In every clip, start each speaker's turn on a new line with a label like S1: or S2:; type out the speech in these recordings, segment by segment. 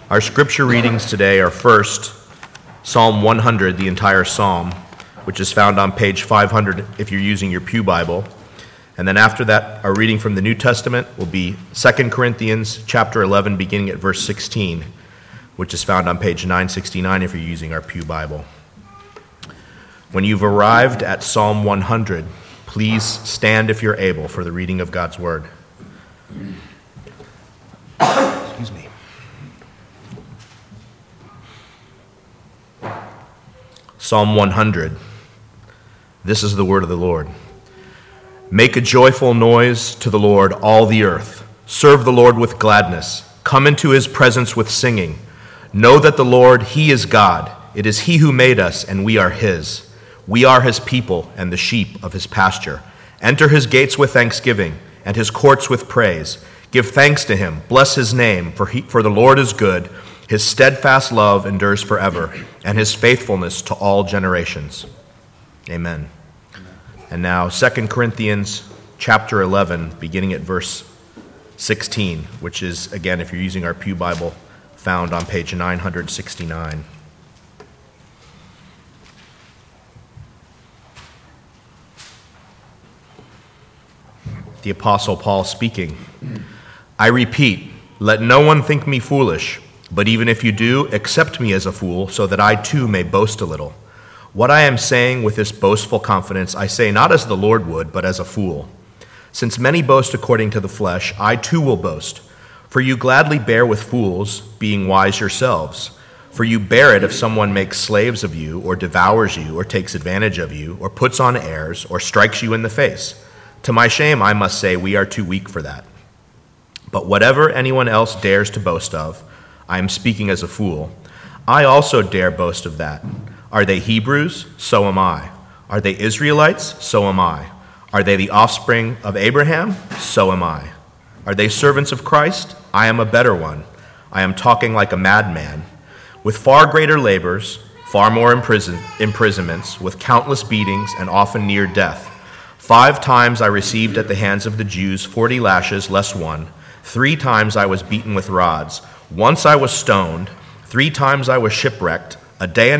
S1: Our scripture readings today are first Psalm 100, the entire psalm, which is found on page 500 if you're using your Pew Bible. And then after that, our reading from the New Testament will be 2 Corinthians chapter 11, beginning at verse 16, which is found on page 969 if you're using our Pew Bible. When you've arrived at Psalm 100, please stand if you're able for the reading of God's Word. Excuse me. Psalm 100. This is the word of the Lord. Make a joyful noise to the Lord, all the earth. Serve the Lord with gladness. Come into his presence with singing. Know that the Lord, he is God. It is he who made us, and we are his. We are his people and the sheep of his pasture. Enter his gates with thanksgiving and his courts with praise. Give thanks to him. Bless his name, for the Lord is good. His steadfast love endures forever, and his faithfulness to all generations. Amen. And now 2 Corinthians chapter 11, beginning at verse 16, which is, again, if you're using our Pew Bible, found on page 969. The Apostle Paul speaking. I repeat, let no one think me foolish, but even if you do, accept me as a fool, so that I too may boast a little. What I am saying with this boastful confidence, I say not as the Lord would, but as a fool. Since many boast according to the flesh, I too will boast. For you gladly bear with fools, being wise yourselves. For you bear it if someone makes slaves of you, or devours you, or takes advantage of you, or puts on airs, or strikes you in the face. To my shame, I must say, we are too weak for that. But whatever anyone else dares to boast of, I am speaking as a fool. I also dare boast of that. Are they Hebrews? So am I. Are they Israelites? So am I. Are they the offspring of Abraham? So am I. Are they servants of Christ? I am a better one. I am talking like a madman. With far greater labors, far more imprisonments, with countless beatings, and often near death. 5 times I received at the hands of the Jews 40 lashes less one. 3 times I was beaten with rods. Once I was stoned. 3 times I was shipwrecked. A night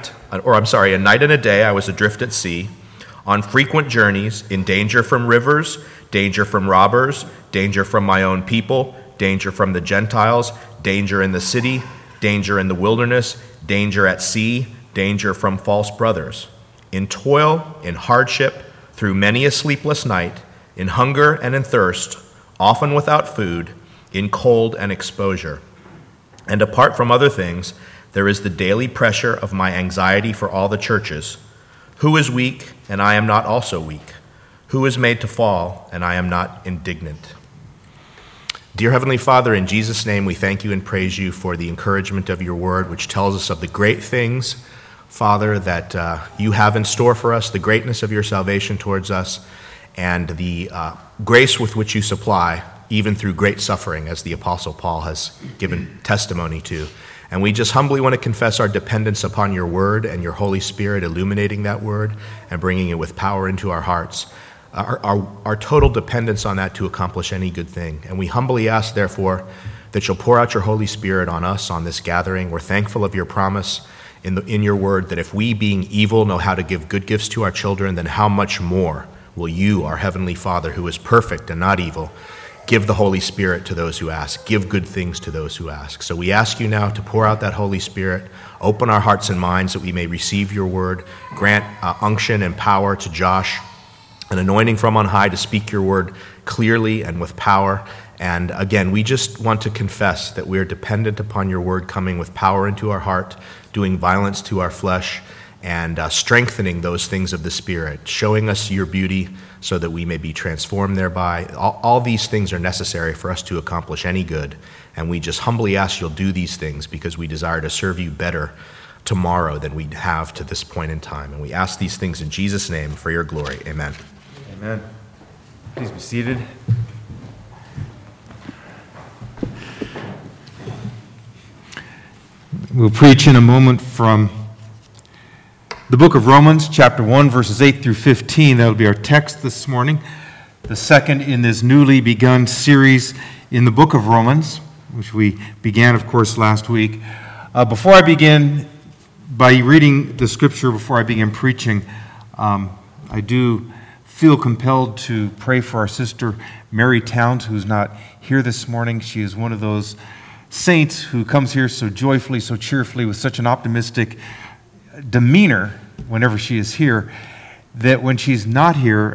S1: and a day I was adrift at sea. On frequent journeys, in danger from rivers, danger from robbers, danger from my own people, danger from the Gentiles, danger in the city, danger in the wilderness, danger at sea, danger from false brothers. In toil, in hardship, through many a sleepless night, in hunger and in thirst, often without food, in cold and exposure. And apart from other things, there is the daily pressure of my anxiety for all the churches. Who is weak, and I am not also weak? Who is made to fall, and I am not indignant? Dear Heavenly Father, in Jesus' name we thank you and praise you for the encouragement of your word, which tells us of the great things, Father, that you have in store for us, the greatness of your salvation towards us, and the grace with which you supply, even through great suffering, as the Apostle Paul has given testimony to. And we just humbly want to confess our dependence upon your word and your Holy Spirit illuminating that word and bringing it with power into our hearts. Our total dependence on that to accomplish any good thing. And we humbly ask, therefore, that you'll pour out your Holy Spirit on us on this gathering. We're thankful of your promise in your word that if we, being evil, know how to give good gifts to our children, then how much more will you, our Heavenly Father, who is perfect and not evil, give the Holy Spirit to those who ask, give good things to those who ask. So we ask you now to pour out that Holy Spirit, open our hearts and minds that we may receive your word, grant unction and power to Josh, an anointing from on high to speak your word clearly and with power. And again, we just want to confess that we are dependent upon your word coming with power into our heart, doing violence to our flesh, and strengthening those things of the Spirit, showing us your beauty so that we may be transformed thereby. All these things are necessary for us to accomplish any good, and we just humbly ask you'll do these things because we desire to serve you better tomorrow than we have to this point in time. And we ask these things in Jesus' name for your glory. Amen.
S2: Amen. Please be seated. We'll preach in a moment from the book of Romans, chapter 1, verses 8 through 15. That will be our text this morning, the second in this newly begun series in the book of Romans. which we began, of course, last week. Before I begin by reading the scripture, before I begin preaching, I do feel compelled to pray for our sister Mary Towns, who's not here this morning. She is one of those saints who comes here so joyfully, so cheerfully, with such an optimistic demeanor whenever she is here, that when she's not here,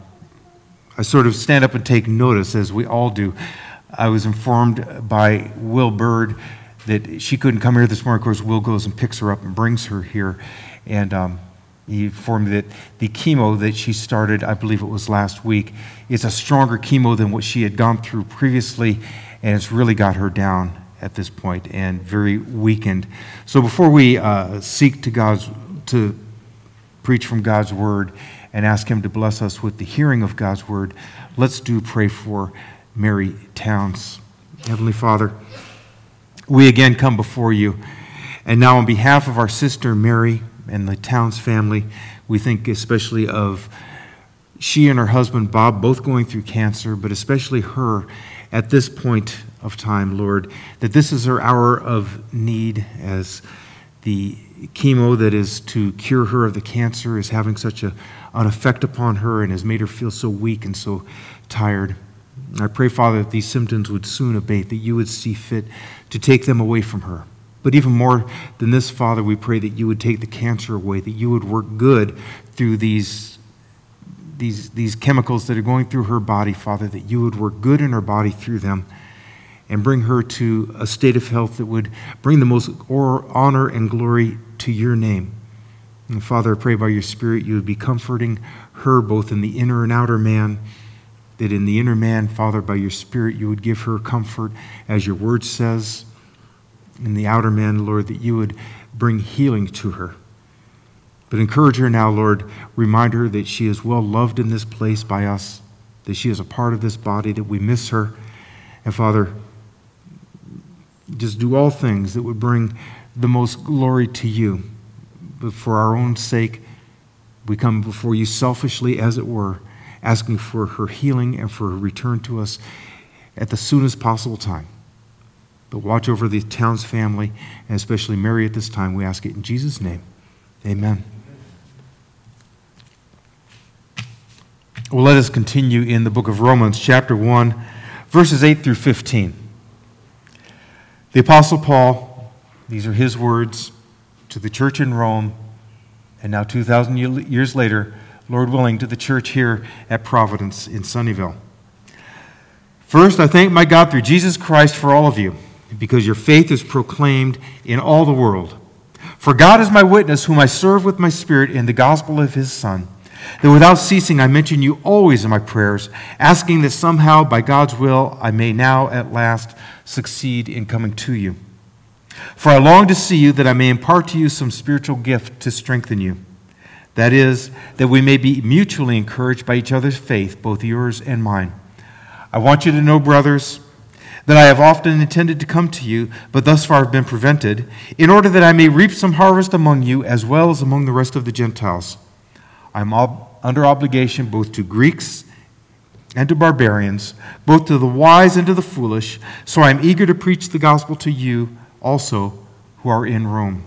S2: I sort of stand up and take notice, as we all do. I was informed by Will Bird that she couldn't come here this morning. Of course, Will goes and picks her up and brings her here. And he informed me that the chemo that she started, I believe it was last week, is a stronger chemo than what she had gone through previously, and it's really got her down at this point and very weakened. So before we seek to preach from God's Word and ask Him to bless us with the hearing of God's Word, let's pray for Mary Towns. Heavenly Father, we again come before you, and now on behalf of our sister Mary and the Towns family, we think especially of she and her husband Bob, both going through cancer, but especially her at this point of time, Lord, that this is her hour of need, as the chemo that is to cure her of the cancer is having such an effect upon her and has made her feel so weak and so tired. I pray, Father, that these symptoms would soon abate, that you would see fit to take them away from her. But even more than this, Father, we pray that you would take the cancer away, that you would work good through these chemicals that are going through her body, Father, that you would work good in her body through them and bring her to a state of health that would bring the most honor and glory to your name. And Father, I pray by your Spirit you would be comforting her both in the inner and outer man, that in the inner man, Father, by your Spirit you would give her comfort, as your word says. In the outer man, Lord, that you would bring healing to her. But encourage her now, Lord. Remind her that she is well loved in this place by us, that she is a part of this body, that we miss her. And Father, just do all things that would bring the most glory to you. But for our own sake, we come before you selfishly, as it were, asking for her healing and for her return to us at the soonest possible time. But watch over the Towns family, and especially Mary at this time. We ask it in Jesus' name. Amen. Well, let us continue in the book of Romans, chapter 1, verses 8 through 15. The Apostle Paul, these are his words to the church in Rome, and now 2,000 years later, Lord willing, to the church here at Providence in Sunnyvale. First, I thank my God through Jesus Christ for all of you, because your faith is proclaimed in all the world. For God is my witness, whom I serve with my spirit in the gospel of his Son, that without ceasing I mention you always in my prayers, asking that somehow, by God's will, I may now at last succeed in coming to you. For I long to see you, that I may impart to you some spiritual gift to strengthen you. That is, that we may be mutually encouraged by each other's faith, both yours and mine. I want you to know, brothers, that I have often intended to come to you, but thus far have been prevented, in order that I may reap some harvest among you, as well as among the rest of the Gentiles. I am under obligation both to Greeks and to barbarians, both to the wise and to the foolish, so I am eager to preach the gospel to you also who are in Rome.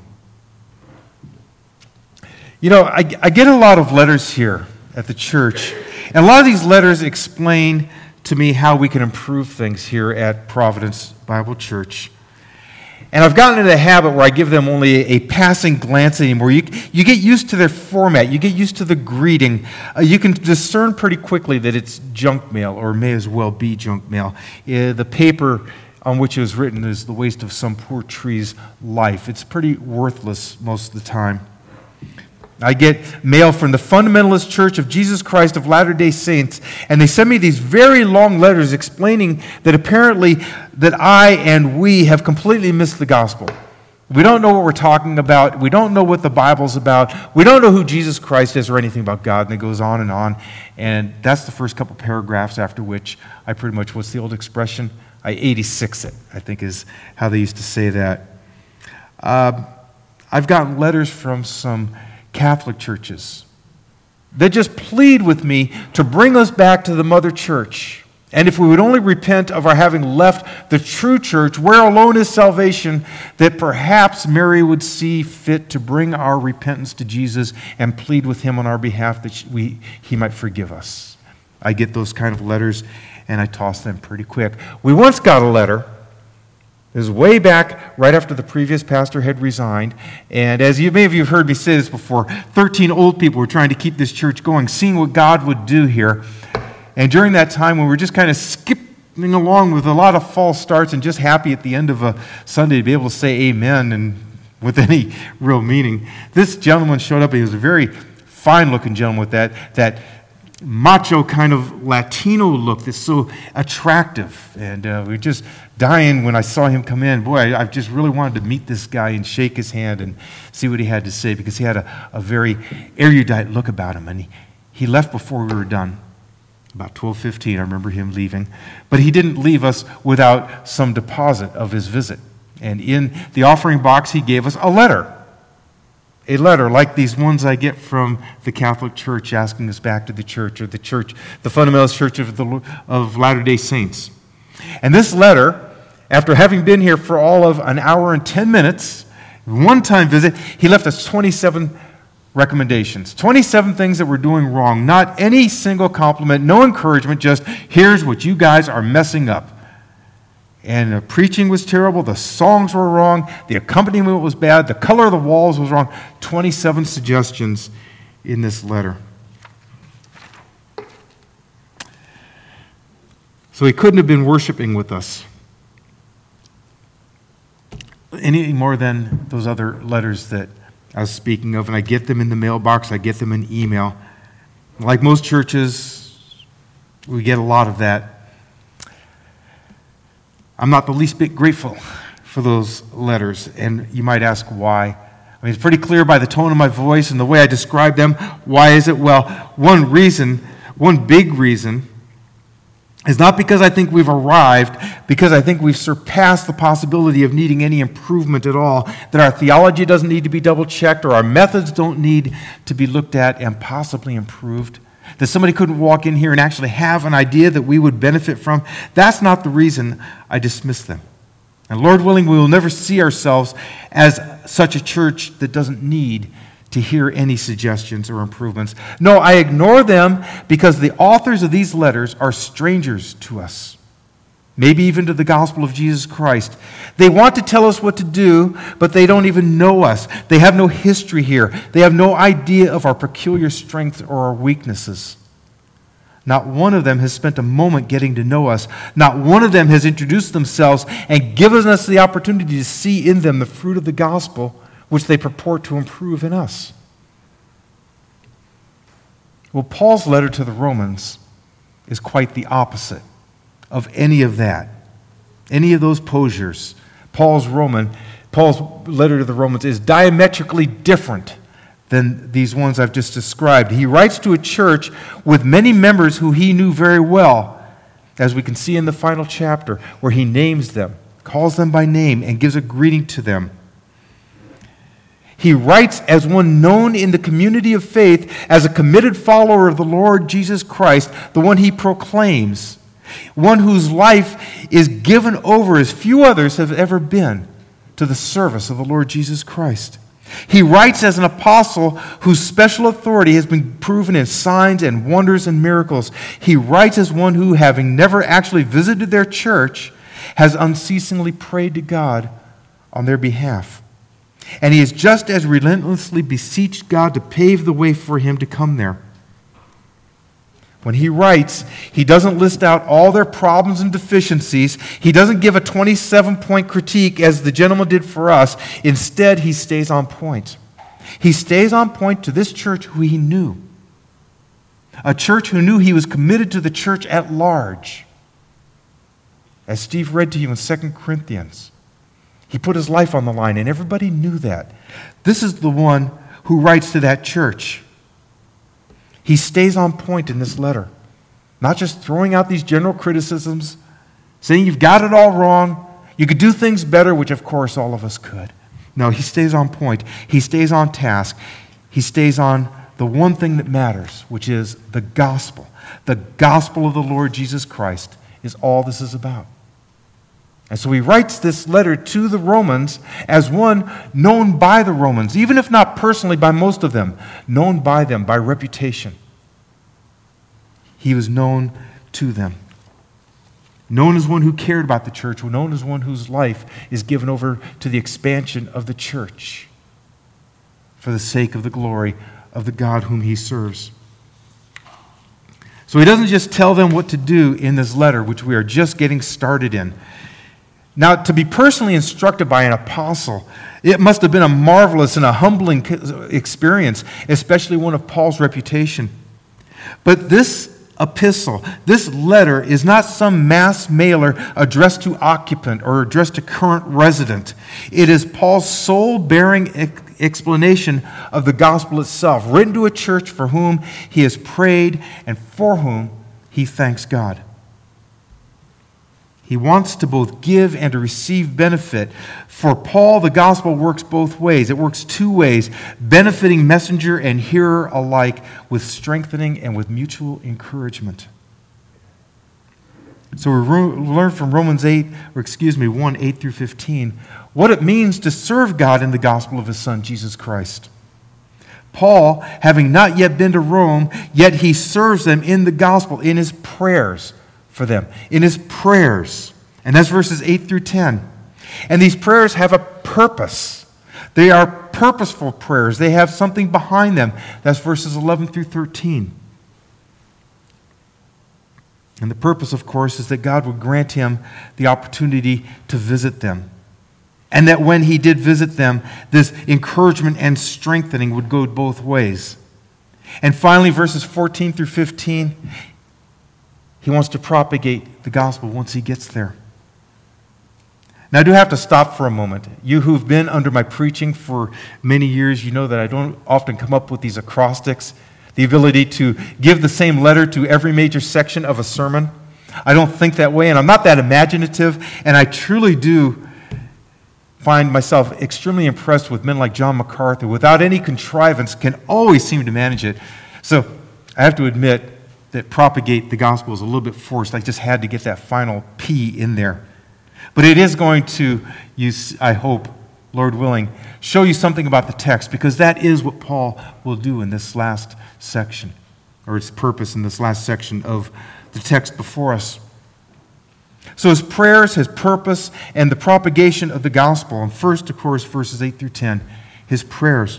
S2: You know, I get a lot of letters here at the church, and a lot of these letters explain to me how we can improve things here at Providence Bible Church. And I've gotten into the habit where I give them only a passing glance anymore. You get used to their format. You get used to the greeting. You can discern pretty quickly that it's junk mail, or may as well be junk mail. The paper on which it was written is the waste of some poor tree's life. It's pretty worthless most of the time. I get mail from the Fundamentalist Church of Jesus Christ of Latter-day Saints, and they send me these very long letters explaining that apparently that I and we have completely missed the gospel. We don't know what we're talking about. We don't know what the Bible's about. We don't know who Jesus Christ is or anything about God, and it goes on. And that's the first couple paragraphs, after which I pretty much, what's the old expression? I 86 it, I think is how they used to say that. I've gotten letters from some Catholic churches that just plead with me to bring us back to the mother church And if we would only repent of our having left the true church, where alone is salvation, that perhaps Mary would see fit to bring our repentance to Jesus and plead with him on our behalf that he might forgive us. I get those kind of letters, and I toss them pretty quick. We once got a letter. It was way back right after the previous pastor had resigned. And as many of you have heard me say this before, 13 old people were trying to keep this church going, seeing what God would do here. And during that time, when we were just kind of skipping along with a lot of false starts and just happy at the end of a Sunday to be able to say amen and with any real meaning, this gentleman showed up. He was a very fine-looking gentleman with that macho kind of Latino look that's so attractive. And we were just dying when I saw him come in. Boy, I just really wanted to meet this guy and shake his hand and see what he had to say, because he had a very erudite look about him. And he left before we were done. About 12:15, I remember him leaving. But he didn't leave us without some deposit of his visit. And in the offering box, he gave us a letter. A letter like these ones I get from the Catholic Church asking us back to the church, or the Fundamentalist Church of Latter-day Saints. And this letter, after having been here for all of an hour and 10 minutes, one-time visit, he left us 27 recommendations, 27 things that we're doing wrong. Not any single compliment, no encouragement, just here's what you guys are messing up. And the preaching was terrible, the songs were wrong, the accompaniment was bad, the color of the walls was wrong. 27 suggestions in this letter. So he couldn't have been worshiping with us any more than those other letters that I was speaking of, and I get them in the mailbox, I get them in email. Like most churches, we get a lot of that. I'm not the least bit grateful for those letters, and you might ask why. I mean, it's pretty clear by the tone of my voice and the way I describe them. Why is it? Well, one big reason, is not because I think we've arrived, because I think we've surpassed the possibility of needing any improvement at all, that our theology doesn't need to be double-checked, or our methods don't need to be looked at and possibly improved, that somebody couldn't walk in here and actually have an idea that we would benefit from. That's not the reason I dismiss them. And Lord willing, we will never see ourselves as such a church that doesn't need to hear any suggestions or improvements. No, I ignore them because the authors of these letters are strangers to us, maybe even to the gospel of Jesus Christ. They want to tell us what to do, but they don't even know us. They have no history here. They have no idea of our peculiar strengths or our weaknesses. Not one of them has spent a moment getting to know us. Not one of them has introduced themselves and given us the opportunity to see in them the fruit of the gospel which they purport to improve in us. Well, Paul's letter to the Romans is quite the opposite of any of that, any of those posures. Paul's letter to the Romans is diametrically different than these ones I've just described. He writes to a church with many members who he knew very well, as we can see in the final chapter, where he names them, calls them by name, and gives a greeting to them. He writes as one known in the community of faith, as a committed follower of the Lord Jesus Christ, the one he proclaims, one whose life is given over as few others have ever been to the service of the Lord Jesus Christ. He writes as an apostle whose special authority has been proven in signs and wonders and miracles. He writes as one who, having never actually visited their church, has unceasingly prayed to God on their behalf. And he has just as relentlessly beseeched God to pave the way for him to come there. When he writes, he doesn't list out all their problems and deficiencies. He doesn't give a 27-point critique as the gentleman did for us. Instead, he stays on point. He stays on point to this church who he knew. A church who knew he was committed to the church at large. As Steve read to you in 2 Corinthians, he put his life on the line, and everybody knew that. This is the one who writes to that church. He stays on point in this letter, not just throwing out these general criticisms, saying you've got it all wrong, you could do things better, which of course all of us could. No, he stays on point. He stays on task. He stays on the one thing that matters, which is the gospel of the Lord Jesus Christ is all this is about. And so he writes this letter to the Romans as one known by the Romans, even if not personally by most of them, known by them, by reputation. He was known to them. Known as one who cared about the church, known as one whose life is given over to the expansion of the church for the sake of the glory of the God whom he serves. So he doesn't just tell them what to do in this letter, which we are just getting started in. Now, to be personally instructed by an apostle, it must have been a marvelous and a humbling experience, especially one of Paul's reputation. But this epistle, this letter, is not some mass mailer addressed to occupant or addressed to current resident. It is Paul's soul-bearing explanation of the gospel itself, written to a church for whom he has prayed and for whom he thanks God. He wants to both give and to receive benefit. For Paul, the gospel works both ways. It works two ways, benefiting messenger and hearer alike with strengthening and with mutual encouragement. So we learn from Romans 1, 8 through 15, what it means to serve God in the gospel of his Son, Jesus Christ. Paul, having not yet been to Rome, yet he serves them in the gospel, in his prayers for them, in his prayers. And that's verses 8 through 10. And these prayers have a purpose. They are purposeful prayers. They have something behind them. That's verses 11 through 13. And the purpose, of course, is that God would grant him the opportunity to visit them. And that when he did visit them, this encouragement and strengthening would go both ways. And finally, verses 14 through 15, he wants to propagate the gospel once he gets there. Now, I do have to stop for a moment. You who've been under my preaching for many years, you know that I don't often come up with these acrostics, the ability to give the same letter to every major section of a sermon. I don't think that way, and I'm not that imaginative, and I truly do find myself extremely impressed with men like John MacArthur, without any contrivance, can always seem to manage it. So I have to admit that propagate the gospel is a little bit forced. I just had to get that final P in there. But it is going to, I hope, Lord willing, show you something about the text, because that is what Paul will do in this last section, or its purpose in this last section of the text before us. So his prayers, his purpose, and the propagation of the gospel. And first, of course, verses 8 through 10, his prayers.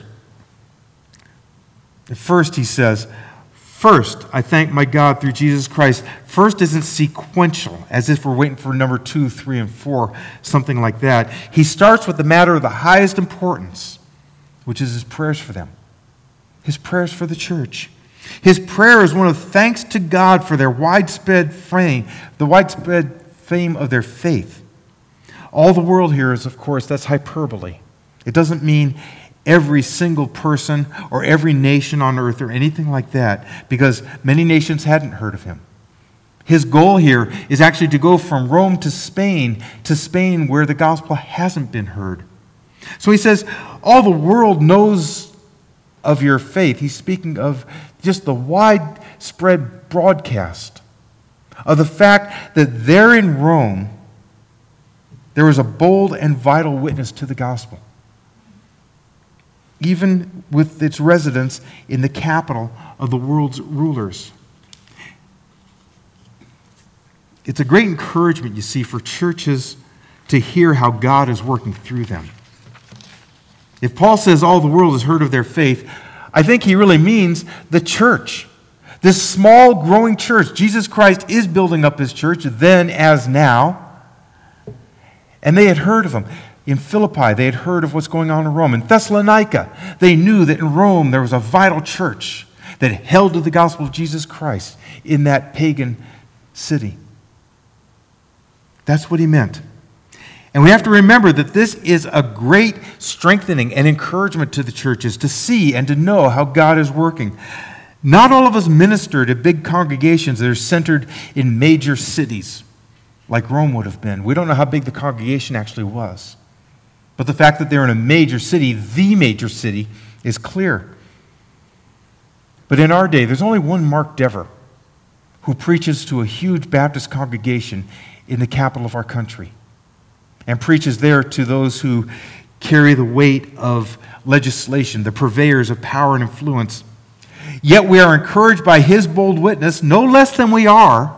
S2: At first, he says, first, I thank my God through Jesus Christ. First isn't sequential, as if we're waiting for number 2, 3, and 4, something like that. He starts with the matter of the highest importance, which is his prayers for them, his prayers for the church. His prayer is one of thanks to God for their widespread fame, the widespread fame of their faith. All the world here is, of course, that's hyperbole. It doesn't mean every single person or every nation on earth or anything like that, because many nations hadn't heard of him. His goal here is actually to go from Rome to Spain where the gospel hasn't been heard. So he says, all the world knows of your faith. He's speaking of just the widespread broadcast of the fact that there in Rome, there was a bold and vital witness to the gospel, even with its residence in the capital of the world's rulers. It's a great encouragement, you see, for churches to hear how God is working through them. If Paul says all the world has heard of their faith, I think he really means the church. This small, growing church. Jesus Christ is building up his church then as now. And they had heard of him. In Philippi, they had heard of what's going on in Rome. In Thessalonica, they knew that in Rome there was a vital church that held to the gospel of Jesus Christ in that pagan city. That's what he meant. And we have to remember that this is a great strengthening and encouragement to the churches to see and to know how God is working. Not all of us minister to big congregations that are centered in major cities, like Rome would have been. We don't know how big the congregation actually was. But the fact that they're in a major city, the major city, is clear. But in our day, there's only one Mark Dever who preaches to a huge Baptist congregation in the capital of our country and preaches there to those who carry the weight of legislation, the purveyors of power and influence. Yet we are encouraged by his bold witness, no less than we are,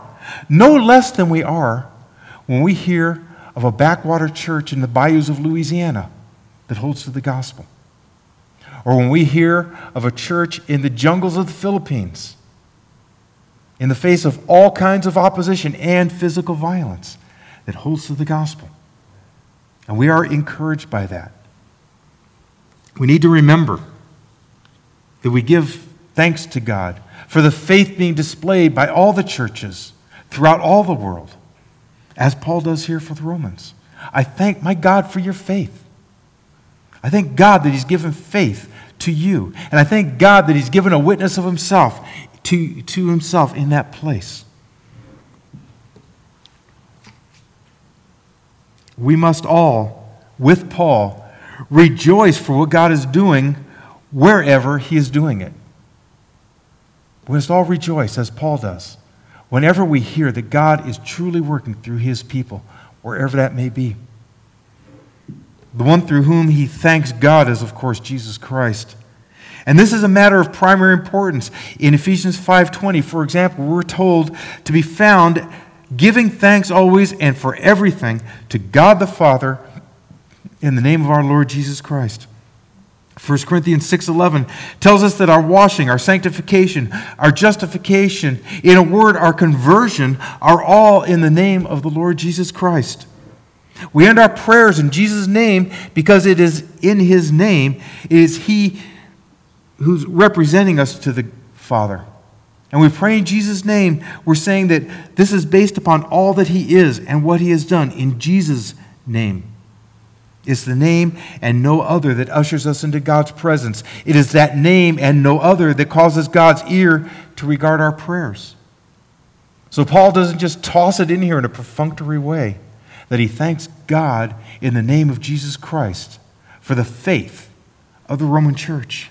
S2: when we hear of a backwater church in the bayous of Louisiana that holds to the gospel. Or when we hear of a church in the jungles of the Philippines, in the face of all kinds of opposition and physical violence, that holds to the gospel. And we are encouraged by that. We need to remember that we give thanks to God for the faith being displayed by all the churches throughout all the world, as Paul does here for the Romans. I thank my God for your faith. I thank God that he's given faith to you. And I thank God that he's given a witness of himself to himself in that place. We must all, with Paul, rejoice for what God is doing wherever he is doing it. We must all rejoice, as Paul does, whenever we hear that God is truly working through his people, wherever that may be. The one through whom he thanks God is, of course, Jesus Christ. And this is a matter of primary importance. In Ephesians 5:20, for example, we're told to be found giving thanks always and for everything to God the Father in the name of our Lord Jesus Christ. 1 Corinthians 6:11 tells us that our washing, our sanctification, our justification, in a word, our conversion, are all in the name of the Lord Jesus Christ. We end our prayers in Jesus' name because it is in his name, it is he who's representing us to the Father. And we pray in Jesus' name, we're saying that this is based upon all that he is and what he has done in Jesus' name. It's the name and no other that ushers us into God's presence. It is that name and no other that causes God's ear to regard our prayers. So Paul doesn't just toss it in here in a perfunctory way, that he thanks God in the name of Jesus Christ for the faith of the Roman church.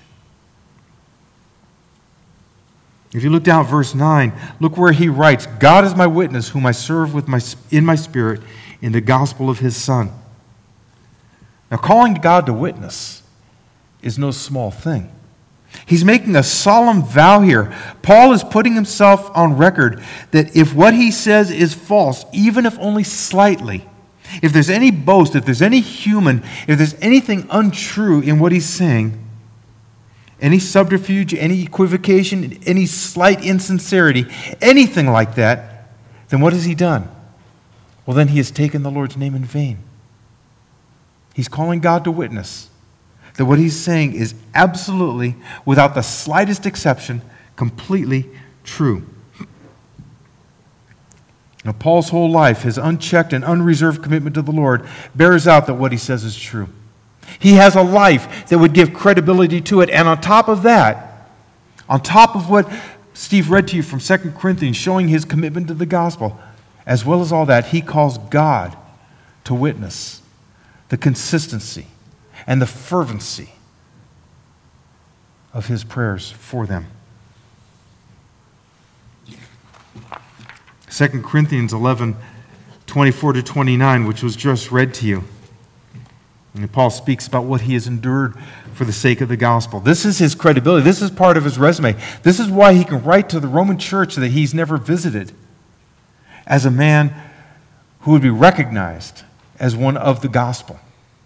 S2: If you look down at verse 9, look where he writes, God is my witness, whom I serve in my spirit in the gospel of his Son. Now, calling God to witness is no small thing. He's making a solemn vow here. Paul is putting himself on record that if what he says is false, even if only slightly, if there's any boast, if there's any human, if there's anything untrue in what he's saying, any subterfuge, any equivocation, any slight insincerity, anything like that, then what has he done? Well, then he has taken the Lord's name in vain. He's calling God to witness that what he's saying is absolutely, without the slightest exception, completely true. Now, Paul's whole life, his unchecked and unreserved commitment to the Lord, bears out that what he says is true. He has a life that would give credibility to it. And on top of that, on top of what Steve read to you from 2 Corinthians, showing his commitment to the gospel, as well as all that, he calls God to witness the consistency and the fervency of his prayers for them. 2 Corinthians 11:24-29, which was just read to you. And Paul speaks about what he has endured for the sake of the gospel. This is his credibility. This is part of his resume. This is why he can write to the Roman church that he's never visited as a man who would be recognized as one of the gospel.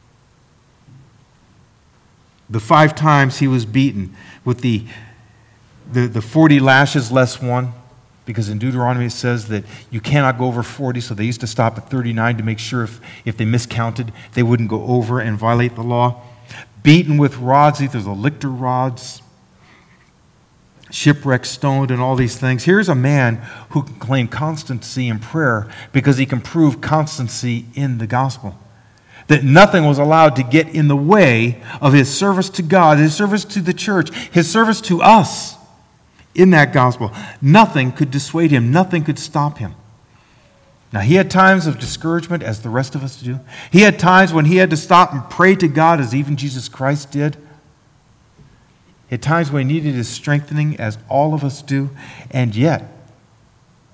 S2: The 5 times he was beaten with the 40 lashes less one, because in Deuteronomy it says that you cannot go over 40, so they used to stop at 39 to make sure if they miscounted, they wouldn't go over and violate the law. Beaten with rods, either the lictor rods, shipwrecked, stoned, and all these things. Here's a man who can claim constancy in prayer because he can prove constancy in the gospel. That nothing was allowed to get in the way of his service to God, his service to the church, his service to us in that gospel. Nothing could dissuade him. Nothing could stop him. Now, he had times of discouragement, as the rest of us do. He had times when he had to stop and pray to God, as even Jesus Christ did. He had times when he needed his strengthening, as all of us do. And yet,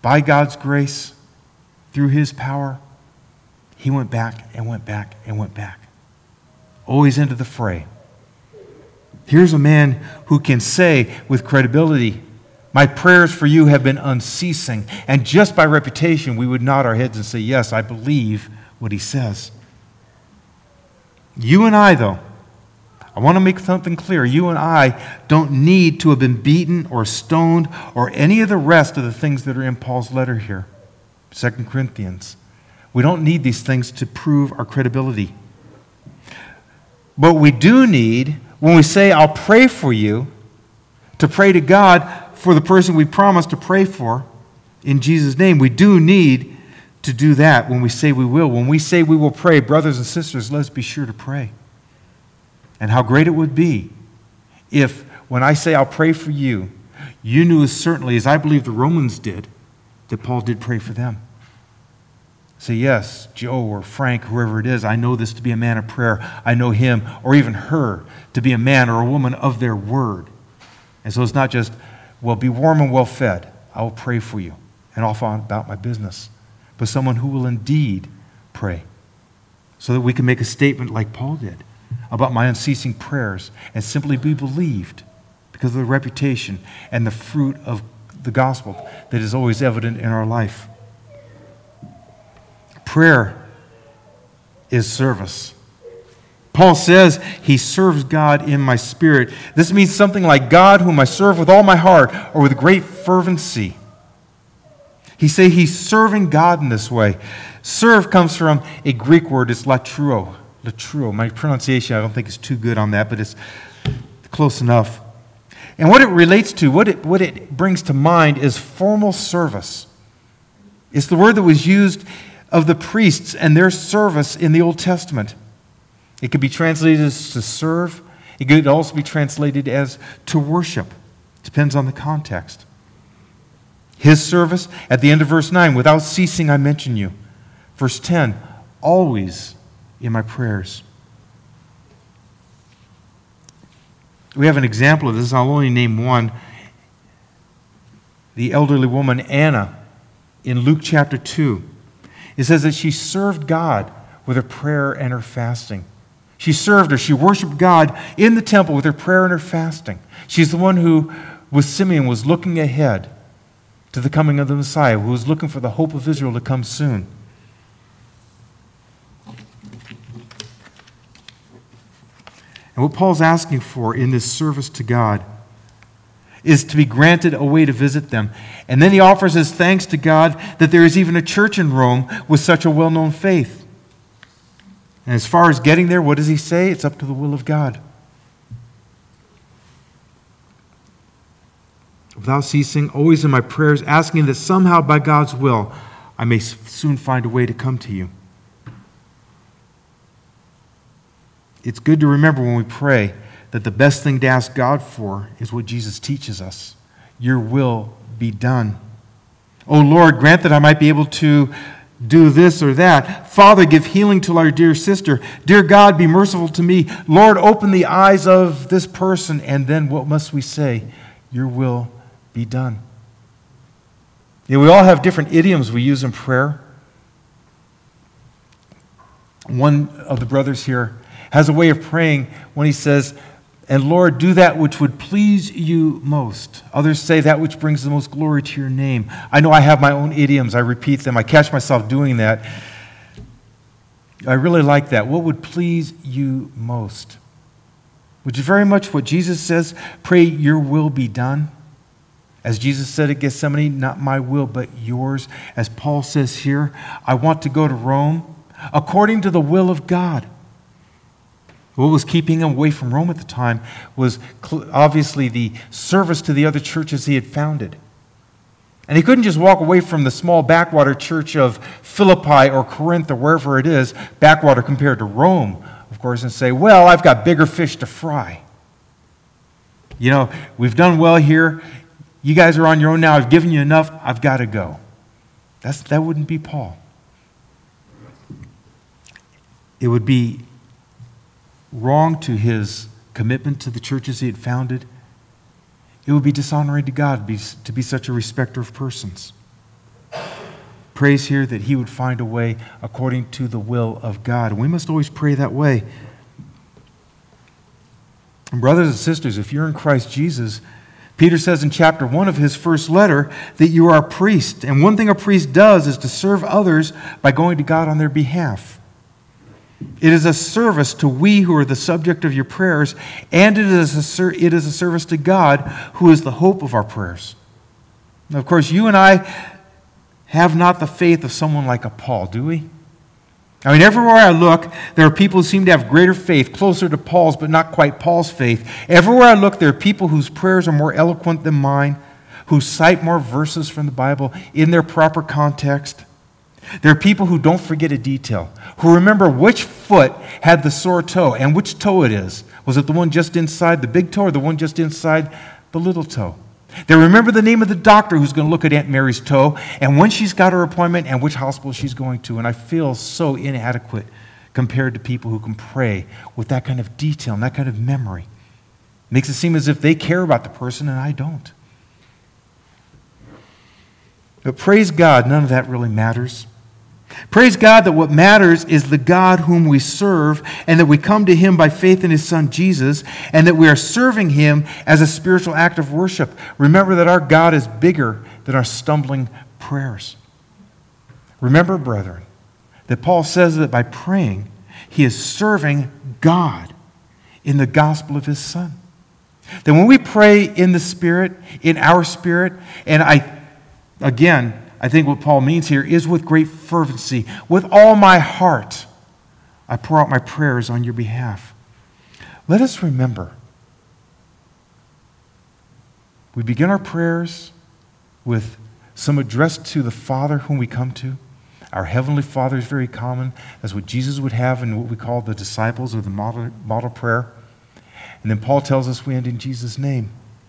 S2: by God's grace, through his power, he went back and went back and went back. Always into the fray. Here's a man who can say with credibility, my prayers for you have been unceasing. And just by reputation, we would nod our heads and say, yes, I believe what he says. You and I, though, I want to make something clear. You and I don't need to have been beaten or stoned or any of the rest of the things that are in Paul's letter here, 2 Corinthians. We don't need these things to prove our credibility. But we do need, when we say, I'll pray for you, to pray to God for the person we promised to pray for in Jesus' name. We do need to do that when we say we will. When we say we will pray, brothers and sisters, let's be sure to pray. And how great it would be if, when I say I'll pray for you, you knew as certainly as I believe the Romans did, that Paul did pray for them. Say, yes, Joe or Frank, whoever it is, I know this to be a man of prayer. I know him or even her to be a man or a woman of their word. And so it's not just, well, be warm and well fed. I will pray for you and off on about my business. But someone who will indeed pray so that we can make a statement like Paul did about my unceasing prayers and simply be believed because of the reputation and the fruit of the gospel that is always evident in our life. Prayer is service. Paul says he serves God in my spirit. This means something like God whom I serve with all my heart or with great fervency. He say he's serving God in this way. Serve comes from a Greek word, it's latruo. Latruo. My pronunciation, I don't think is too good on that, but it's close enough. And what it relates to, what it brings to mind is formal service. It's the word that was used of the priests and their service in the Old Testament. It could be translated as to serve. It could also be translated as to worship. Depends on the context. His service, at the end of verse 9, without ceasing I mention you. Verse 10, always in my prayers. We have an example of this. I'll only name one. The elderly woman Anna in Luke chapter 2. It says that she served God with her prayer and her fasting. She served her. She worshiped God in the temple with her prayer and her fasting. She's the one who, with Simeon, was looking ahead to the coming of the Messiah, who was looking for the hope of Israel to come soon. And what Paul's asking for in this service to God is to be granted a way to visit them. And then he offers his thanks to God that there is even a church in Rome with such a well-known faith. And as far as getting there, what does he say? It's up to the will of God. Without ceasing, always in my prayers, asking that somehow by God's will, I may soon find a way to come to you. It's good to remember when we pray that the best thing to ask God for is what Jesus teaches us. Your will be done. Oh Lord, grant that I might be able to do this or that. Father, give healing to our dear sister. Dear God, be merciful to me. Lord, open the eyes of this person. And then what must we say? Your will be done. Yeah, we all have different idioms we use in prayer. One of the brothers here has a way of praying when he says, and Lord, do that which would please you most. Others say that which brings the most glory to your name. I know I have my own idioms. I repeat them. I catch myself doing that. I really like that. What would please you most? Which is very much what Jesus says. Pray your will be done. As Jesus said at Gethsemane, not my will, but yours. As Paul says here, I want to go to Rome according to the will of God. What was keeping him away from Rome at the time was obviously the service to the other churches he had founded. And he couldn't just walk away from the small backwater church of Philippi or Corinth or wherever it is, backwater compared to Rome, of course, and say, well, I've got bigger fish to fry. You know, we've done well here. You guys are on your own now. I've given you enough. I've got to go. That wouldn't be Paul. It would be wrong to his commitment to the churches he had founded. It would be dishonoring to God to be such a respecter of persons. prays here that he would find a way according to the will of God. We must always pray that way. And brothers and sisters, if you're in Christ Jesus, Peter says in chapter 1 of his first letter that you are a priest. And one thing a priest does is to serve others by going to God on their behalf. It is a service to we who are the subject of your prayers, and it is a service to God who is the hope of our prayers. Now, of course, you and I have not the faith of someone like a Paul, do we? I mean, everywhere I look, there are people who seem to have greater faith, closer to Paul's, but not quite Paul's faith. Everywhere I look, there are people whose prayers are more eloquent than mine, who cite more verses from the Bible in their proper context. There are people who don't forget a detail, who remember which foot had the sore toe and which toe it is. Was it the one just inside the big toe or the one just inside the little toe? They remember the name of the doctor who's going to look at Aunt Mary's toe and when she's got her appointment and which hospital she's going to. And I feel so inadequate compared to people who can pray with that kind of detail and that kind of memory. It makes it seem as if they care about the person and I don't. But praise God, none of that really matters. Praise God that what matters is the God whom we serve and that we come to Him by faith in His Son Jesus and that we are serving Him as a spiritual act of worship. Remember that our God is bigger than our stumbling prayers. Remember, brethren, that Paul says that by praying, he is serving God in the gospel of His Son. That when we pray in the Spirit, in our spirit, and I think what Paul means here is with great fervency, with all my heart, I pour out my prayers on your behalf. Let us remember, we begin our prayers with some address to the Father whom we come to. Our Heavenly Father is very common. That's what Jesus would have in what we call the disciples or the model prayer. And then Paul tells us we end in Jesus' name.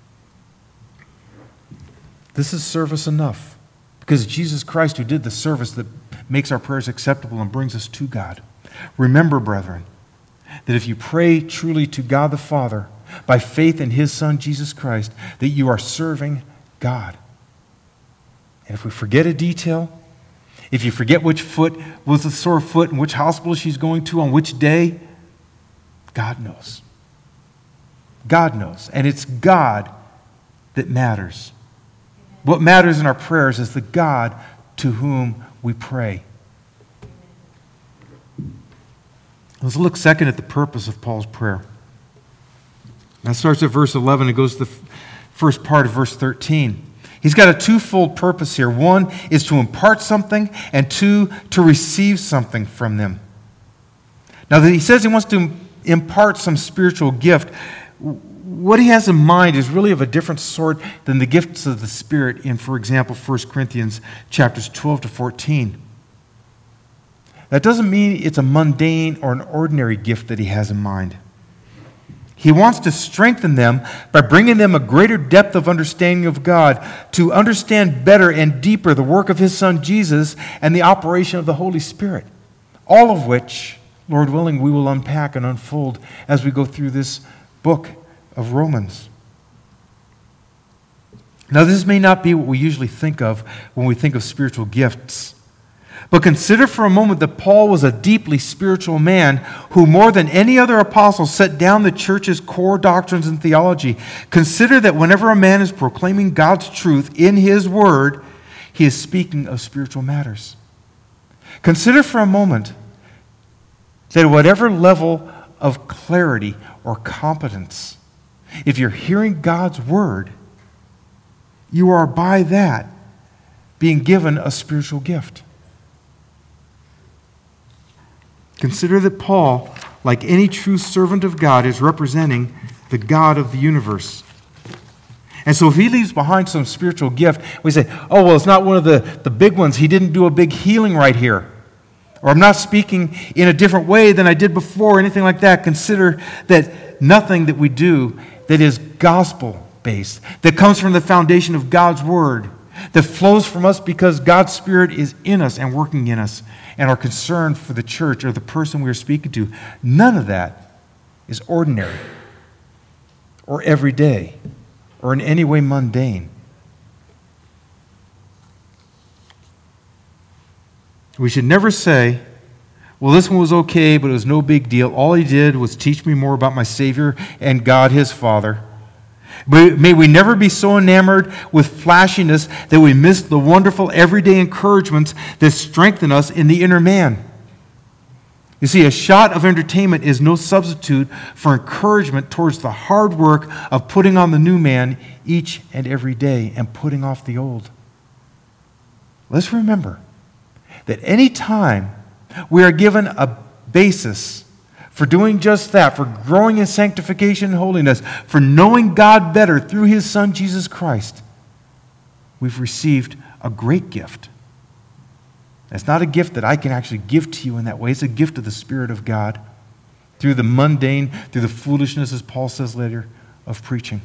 S2: This is service enough. Because it's Jesus Christ who did the service that makes our prayers acceptable and brings us to God. Remember, brethren, that if you pray truly to God the Father by faith in His Son, Jesus Christ, that you are serving God. And if we forget a detail, if you forget which foot was the sore foot and which hospital she's going to on which day, God knows. God knows. And it's God that matters. What matters in our prayers is the God to whom we pray. Let's look second at the purpose of Paul's prayer. That starts at verse 11 and goes to the first part of verse 13. He's got a twofold purpose here. One is to impart something, and two, to receive something from them. Now, he says he wants to impart some spiritual gift. What he has in mind is really of a different sort than the gifts of the Spirit in, for example, 1 Corinthians chapters 12 to 14. That doesn't mean it's a mundane or an ordinary gift that he has in mind. He wants to strengthen them by bringing them a greater depth of understanding of God, to understand better and deeper the work of His Son Jesus and the operation of the Holy Spirit, all of which, Lord willing, we will unpack and unfold as we go through this book of Romans. Now, this may not be what we usually think of when we think of spiritual gifts. But consider for a moment that Paul was a deeply spiritual man who, more than any other apostle, set down the church's core doctrines and theology. Consider that whenever a man is proclaiming God's truth in his word, he is speaking of spiritual matters. Consider for a moment that whatever level of clarity or competence, if you're hearing God's word, you are by that being given a spiritual gift. Consider that Paul, like any true servant of God, is representing the God of the universe. And so if he leaves behind some spiritual gift, we say, oh, well, it's not one of the big ones. He didn't do a big healing right here. Or I'm not speaking in a different way than I did before, or anything like that. Consider that nothing that we do that is gospel-based, that comes from the foundation of God's word, that flows from us because God's Spirit is in us and working in us, and our concern for the church or the person we are speaking to, none of that is ordinary or everyday or in any way mundane. We should never say, well, this one was okay, but it was no big deal. All he did was teach me more about my Savior and God, his Father. But may we never be so enamored with flashiness that we miss the wonderful everyday encouragements that strengthen us in the inner man. You see, a shot of entertainment is no substitute for encouragement towards the hard work of putting on the new man each and every day and putting off the old. Let's remember that any time we are given a basis for doing just that, for growing in sanctification and holiness, for knowing God better through his Son, Jesus Christ, we've received a great gift. It's not a gift that I can actually give to you in that way. It's a gift of the Spirit of God through the mundane, through the foolishness, as Paul says later, of preaching.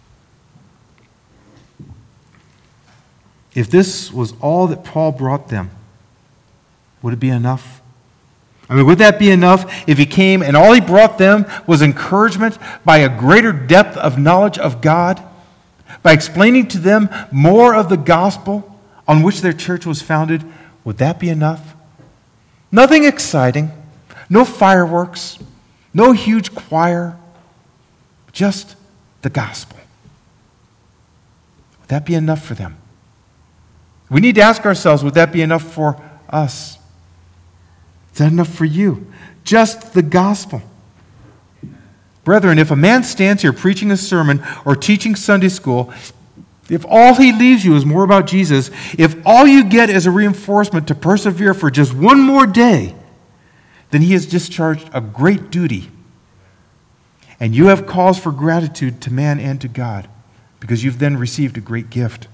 S2: If this was all that Paul brought them, would it be enough? I mean, would that be enough if he came and all he brought them was encouragement by a greater depth of knowledge of God, by explaining to them more of the gospel on which their church was founded? Would that be enough? Nothing exciting, no fireworks, no huge choir, just the gospel. Would that be enough for them? We need to ask ourselves, would that be enough for us? Is that enough for you? Just the gospel. Brethren, if a man stands here preaching a sermon or teaching Sunday school, if all he leaves you is more about Jesus, if all you get is a reinforcement to persevere for just one more day, then he has discharged a great duty. And you have cause for gratitude to man and to God, because you've then received a great gift.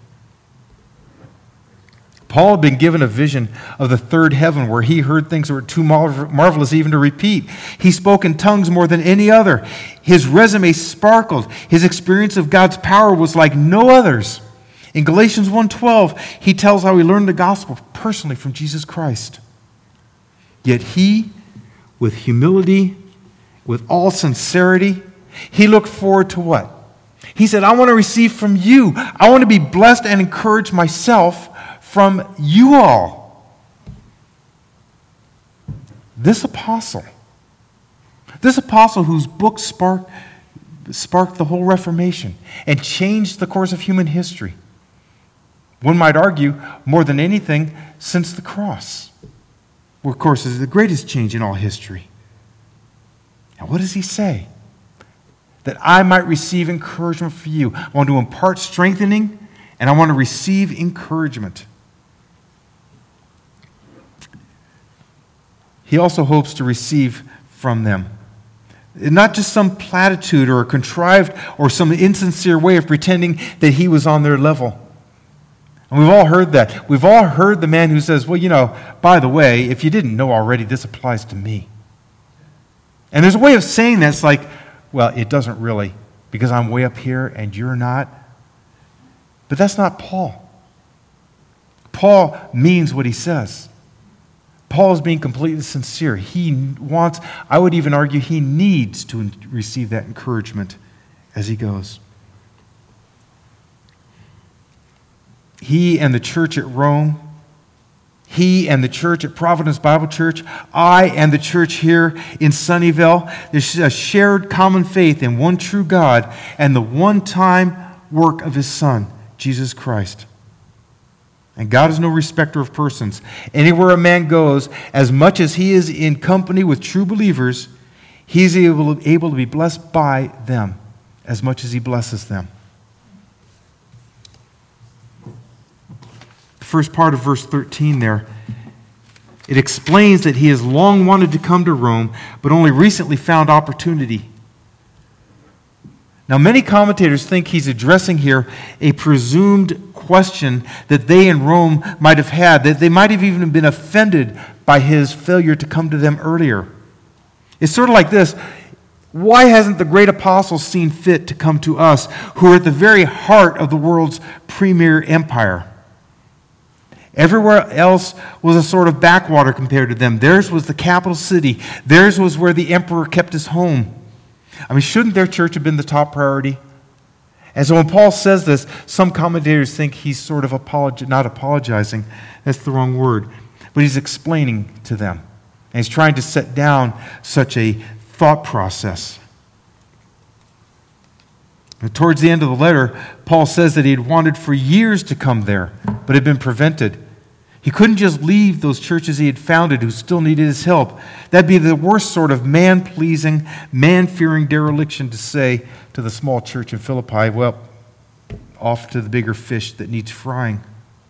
S2: Paul had been given a vision of the third heaven where he heard things that were too marvelous even to repeat. He spoke in tongues more than any other. His resume sparkled. His experience of God's power was like no others. In Galatians 1:12, he tells how he learned the gospel personally from Jesus Christ. Yet he, with humility, with all sincerity, he looked forward to what? He said, I want to receive from you. I want to be blessed and encouraged myself from you all. This apostle whose book sparked the whole Reformation and changed the course of human history, one might argue more than anything since the cross, which of course is the greatest change in all history. And what does he say? That I might receive encouragement for you. I want to impart strengthening, and I want to receive encouragement. He also hopes to receive from them. Not just some platitude or a contrived or some insincere way of pretending that he was on their level. And we've all heard that. We've all heard the man who says, well, by the way, if you didn't know already, this applies to me. And there's a way of saying that. It's like, well, it doesn't really, because I'm way up here and you're not. But that's not Paul. Paul means what he says. Paul is being completely sincere. He wants, I would even argue, he needs to receive that encouragement as he goes. He and the church at Rome, he and the church at Providence Bible Church, I and the church here in Sunnyvale, there's a shared common faith in one true God and the one-time work of his Son, Jesus Christ. And God is no respecter of persons. Anywhere a man goes, as much as he is in company with true believers, he is able to be blessed by them as much as he blesses them. The first part of verse 13 there, it explains that he has long wanted to come to Rome, but only recently found opportunity. Now, many commentators think he's addressing here a presumed question that they in Rome might have had, that they might have even been offended by his failure to come to them earlier. It's sort of like this: why hasn't the great apostle seen fit to come to us, who are at the very heart of the world's premier empire? Everywhere else was a sort of backwater compared to them. Theirs was the capital city. Theirs was where the emperor kept his home. I mean, shouldn't their church have been the top priority? And so when Paul says this, some commentators think he's sort of not apologizing. That's the wrong word. but he's explaining to them. And he's trying to set down such a thought process. And towards the end of the letter, Paul says that he had wanted for years to come there, but had been prevented. He couldn't just leave those churches he had founded who still needed his help. That'd be the worst sort of man-pleasing, man-fearing dereliction to say to the small church in Philippi, well, off to the bigger fish that needs frying.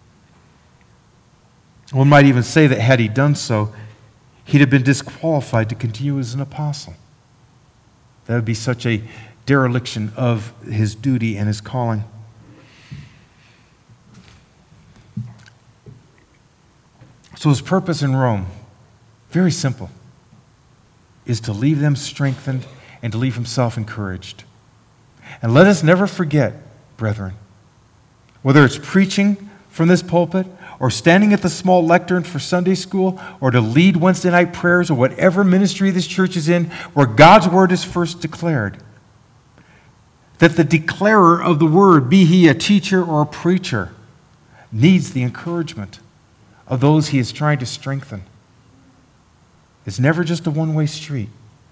S2: One might even say that had he done so, he'd have been disqualified to continue as an apostle. That would be such a dereliction of his duty and his calling. So his purpose in Rome, very simple, is to leave them strengthened and to leave himself encouraged. And let us never forget, brethren, whether it's preaching from this pulpit or standing at the small lectern for Sunday school or to lead Wednesday night prayers or whatever ministry this church is in, where God's word is first declared, that the declarer of the word, be he a teacher or a preacher, needs the encouragement of those he is trying to strengthen. It's never just a one-way street.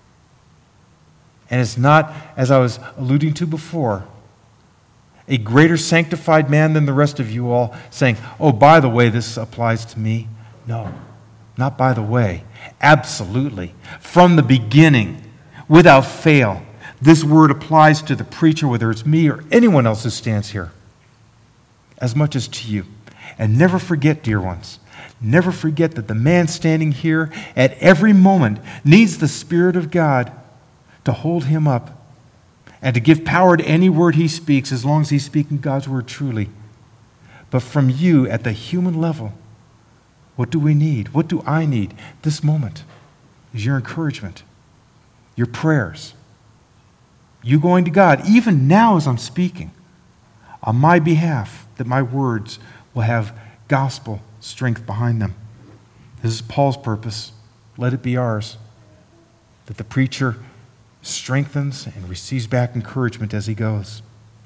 S2: And it's not, as I was alluding to before, a greater sanctified man than the rest of you all saying, oh, by the way, this applies to me. No, not by the way. Absolutely. From the beginning, without fail, this word applies to the preacher, whether it's me or anyone else who stands here, as much as to you. And never forget, dear ones, never forget that the man standing here at every moment needs the Spirit of God to hold him up and to give power to any word he speaks, as long as he's speaking God's word truly. But from you at the human level, what do we need? What do I need this moment? Is your encouragement, your prayers, you going to God, even now as I'm speaking, on my behalf, that my words will have gospel strength behind them. This is Paul's purpose. Let it be ours. That the preacher strengthens and receives back encouragement as he goes.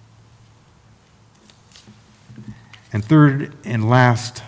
S2: And third and last,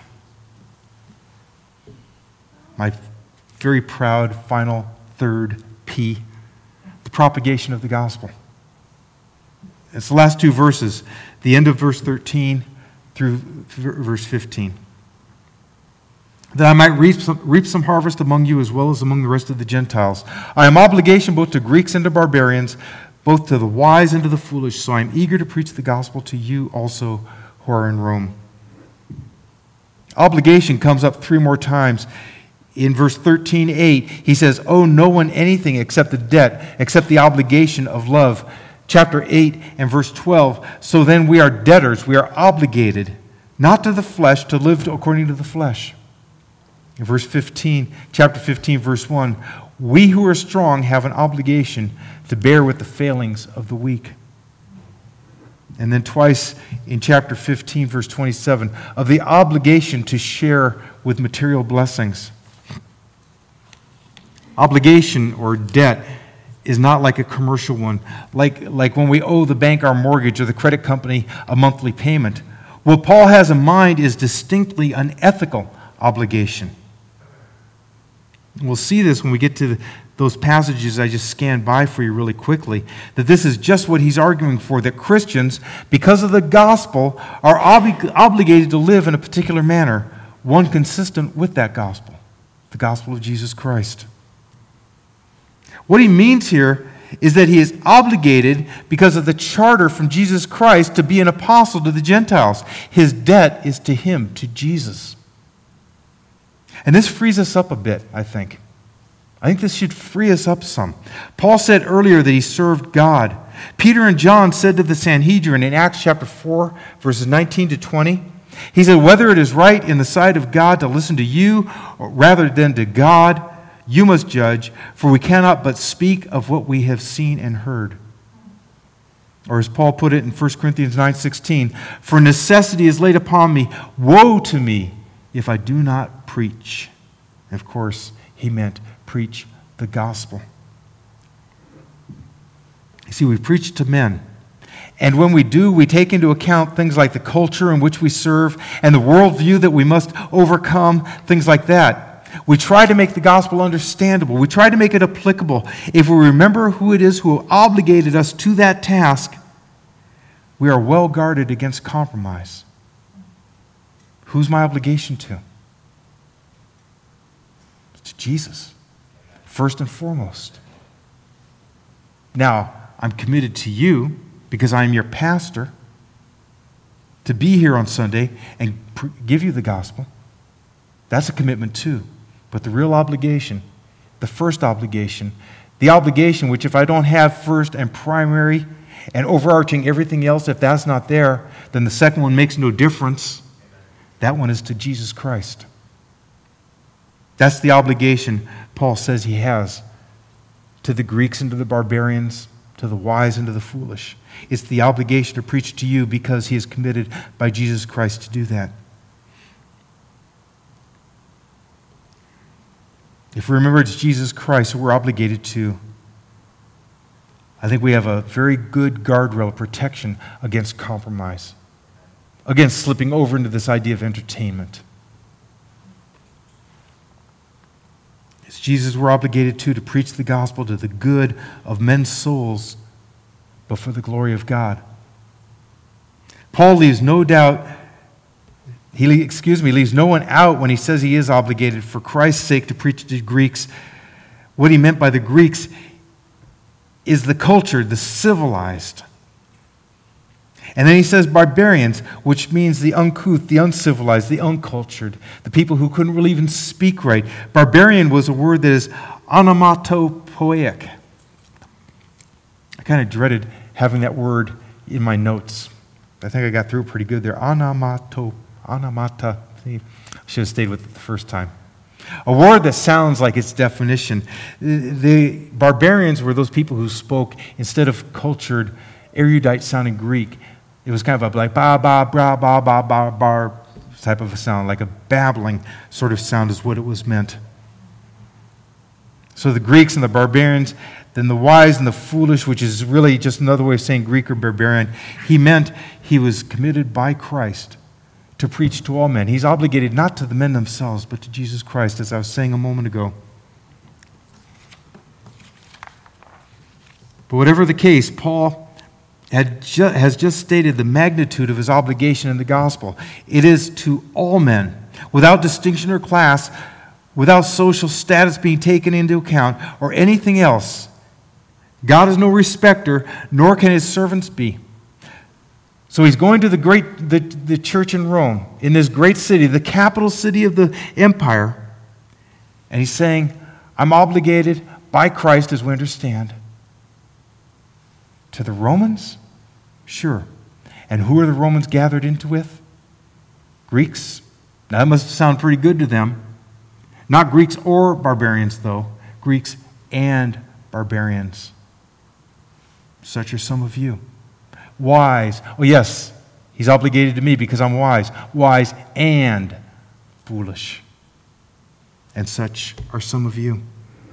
S2: my very proud final third P, the propagation of the gospel. It's the last two verses, the end of verse 13 through verse 15. That I might reap some harvest among you as well as among the rest of the Gentiles. I am obligation both to Greeks and to barbarians, both to the wise and to the foolish, so I am eager to preach the gospel to you also who are in Rome. Obligation comes up 3 more times. In verse 13:8, he says, owe no one anything except the debt, except the obligation of love. Chapter 8 and verse 12, so then we are debtors, we are obligated, not to the flesh, to live according to the flesh. In verse 15, chapter 15, verse 1, we who are strong have an obligation to bear with the failings of the weak. And then twice in chapter 15, verse 27, of the obligation to share with material blessings. Obligation or debt is not like a commercial one, like when we owe the bank our mortgage or the credit company a monthly payment. What Paul has in mind is distinctly an ethical obligation. We'll see this when we get to those passages I just scanned by for you really quickly, that this is just what he's arguing for, that Christians, because of the gospel, are obligated to live in a particular manner, one consistent with that gospel, the gospel of Jesus Christ. What he means here is that he is obligated because of the charter from Jesus Christ to be an apostle to the Gentiles. His debt is to him, to Jesus. And this frees us up a bit, I think. I think this should free us up some. Paul said earlier that he served God. Peter and John said to the Sanhedrin in Acts chapter 4, verses 19 to 20, he said, whether it is right in the sight of God to listen to you rather than to God, you must judge, for we cannot but speak of what we have seen and heard. Or as Paul put it in 1 Corinthians 9:16, for necessity is laid upon me, woe to me if I do not preach. And of course, he meant preach the gospel. You see, we preach to men, And when we do, we take into account things like the culture in which we serve and the worldview that we must overcome, things like that. We try to make the gospel understandable. We try to make it applicable. If we remember who it is who obligated us to that task, we are well guarded against compromise. Who's my obligation to? To Jesus, first and foremost. Now, I'm committed to you because I am your pastor to be here on Sunday and give you the gospel. That's a commitment too. But the real obligation, the first obligation, the obligation which if I don't have first and primary and overarching everything else, if that's not there, then the second one makes no difference. That one is to Jesus Christ. That's the obligation Paul says he has to the Greeks and to the barbarians, to the wise and to the foolish. It's the obligation to preach to you because he is committed by Jesus Christ to do that. If we remember it's Jesus Christ who we're obligated to, I think we have a very good guardrail of protection against compromise, against slipping over into this idea of entertainment. It's Jesus we're obligated to preach the gospel to the good of men's souls, but for the glory of God. Paul leaves no doubt, leaves no one out when he says he is obligated for Christ's sake to preach to Greeks. What he meant by the Greeks is the cultured, the civilized. And then he says barbarians, which means the uncouth, the uncivilized, the uncultured, the people who couldn't really even speak right. Barbarian was a word that is onomatopoeic. I kind of dreaded having that word in my notes. I think I got through pretty good there. Onomata. I should have stayed with it the first time. A word that sounds like its definition. The barbarians were those people who spoke, instead of cultured, erudite-sounding Greek, it was kind of like ba ba bra ba ba ba bar type of a sound, like a babbling sort of sound is what it was meant. So the Greeks and the barbarians, then the wise and the foolish, which is really just another way of saying Greek or barbarian, he meant he was committed by Christ to preach to all men. He's obligated not to the men themselves, but to Jesus Christ, as I was saying a moment ago. But whatever the case, Paul has just stated the magnitude of his obligation in the gospel. It is to all men, without distinction or class, without social status being taken into account, or anything else. God is no respecter, nor can his servants be. So he's going to the church in Rome, in this great city, the capital city of the empire, and he's saying, I'm obligated by Christ, as we understand. To the Romans? Sure. And who are the Romans gathered into with? Greeks. Now, that must sound pretty good to them. Not Greeks or barbarians, though. Greeks and barbarians. Such are some of you. Wise. Oh, yes, he's obligated to me because I'm wise. Wise and foolish. And such are some of you.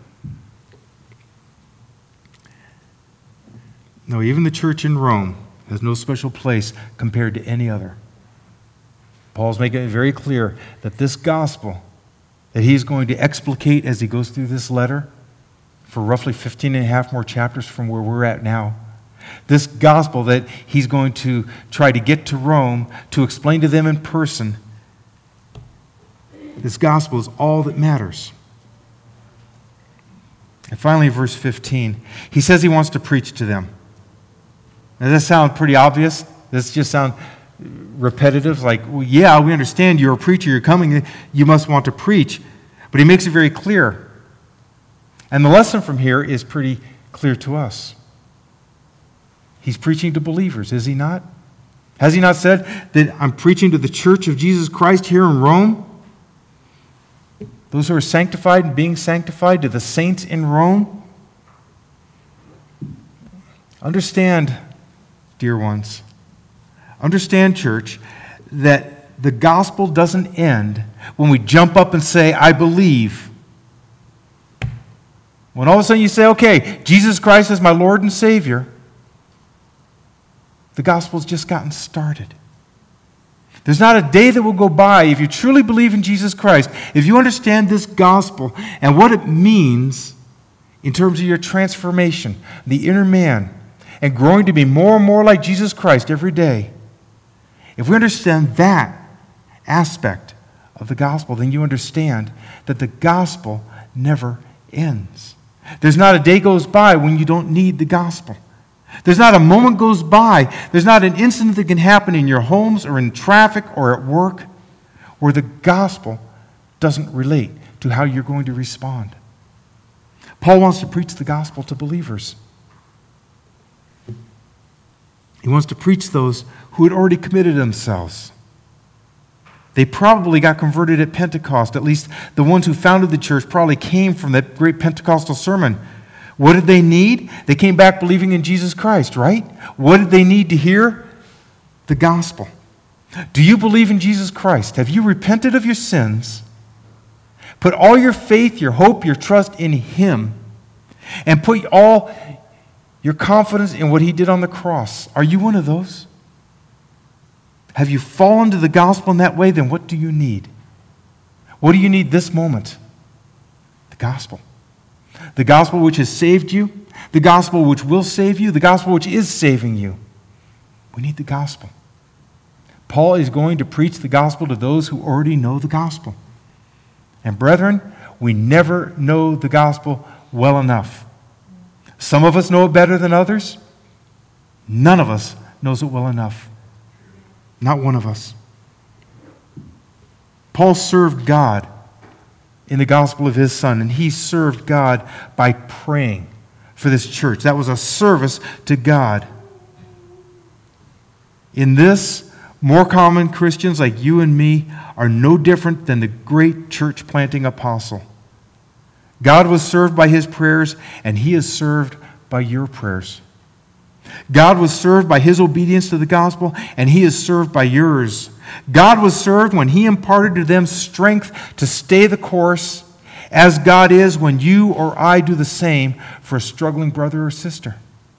S2: No, even the church in Rome has no special place compared to any other. Paul's making it very clear that this gospel that he's going to explicate as he goes through this letter for roughly 15 and a half more chapters from where we're at now, this gospel that he's going to try to get to Rome to explain to them in person, this gospel is all that matters. And finally, verse 15, he says he wants to preach to them. Now, does that sound pretty obvious? Does it just sound repetitive? Like, well, yeah, we understand you're a preacher, you're coming, you must want to preach. But he makes it very clear. And the lesson from here is pretty clear to us. He's preaching to believers, is he not? Has he not said that I'm preaching to the church of Jesus Christ here in Rome? Those who are sanctified and being sanctified, to the saints in Rome? Understand, dear ones, understand, church, that the gospel doesn't end when we jump up and say, I believe. When all of a sudden you say, okay, Jesus Christ is my Lord and Savior, The gospel's just gotten started. There's not a day that will go by if you truly believe in Jesus Christ, if you understand this gospel and what it means in terms of your transformation, the inner man, and growing to be more and more like Jesus Christ every day. If we understand that aspect of the gospel, then you understand that the gospel never ends. There's not a day goes by when you don't need the gospel. There's not a moment goes by, there's not an incident that can happen in your homes or in traffic or at work where the gospel doesn't relate to how you're going to respond. Paul wants to preach the gospel to believers. He wants to preach those who had already committed themselves. They probably got converted at Pentecost. At least the ones who founded the church probably came from that great Pentecostal sermon. What did they need? They came back believing in Jesus Christ, right? What did they need to hear? The gospel. Do you believe in Jesus Christ? Have you repented of your sins? Put all your faith, your hope, your trust in Him, and put all your confidence in what He did on the cross. Are you one of those? Have you fallen to the gospel in that way? Then what do you need? What do you need this moment? The gospel. The gospel which has saved you, the gospel which will save you, the gospel which is saving you. We need the gospel. Paul is going to preach the gospel to those who already know the gospel. And brethren, we never know the gospel well enough. Some of us know it better than others. None of us knows it well enough. Not one of us. Paul served God in the gospel of his Son, and he served God by praying for this church. That was a service to God. In this, more common Christians like you and me are no different than the great church planting apostle. God was served by his prayers, and he is served by your prayers. God was served by his obedience to the gospel, and he is served by yours. God was served when he imparted to them strength to stay the course, as God is when you or I do the same for a struggling brother or sister.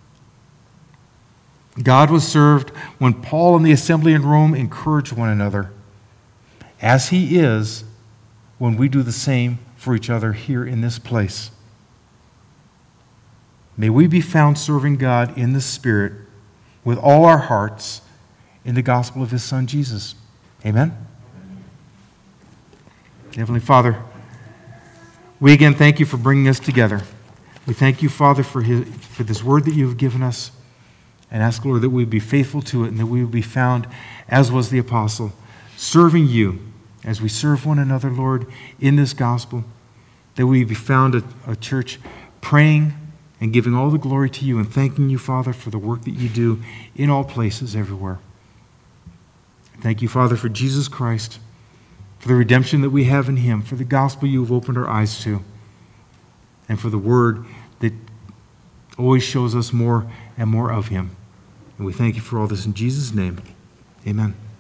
S2: God was served when Paul and the assembly in Rome encouraged one another, as he is when we do the same for each other here in this place. May we be found serving God in the Spirit with all our hearts in the gospel of his Son, Jesus. Amen? Heavenly Father, we again thank you for bringing us together. We thank you, Father, for this word that you have given us, and ask, Lord, that we be faithful to it and that we will be found, as was the apostle, serving you as we serve one another, Lord, in this gospel, that we be found a church praying and giving all the glory to you and thanking you, Father, for the work that you do in all places, everywhere. Thank you, Father, for Jesus Christ, for the redemption that we have in him, for the gospel you have opened our eyes to, and for the word that always shows us more and more of him. And we thank you for all this in Jesus' name. Amen.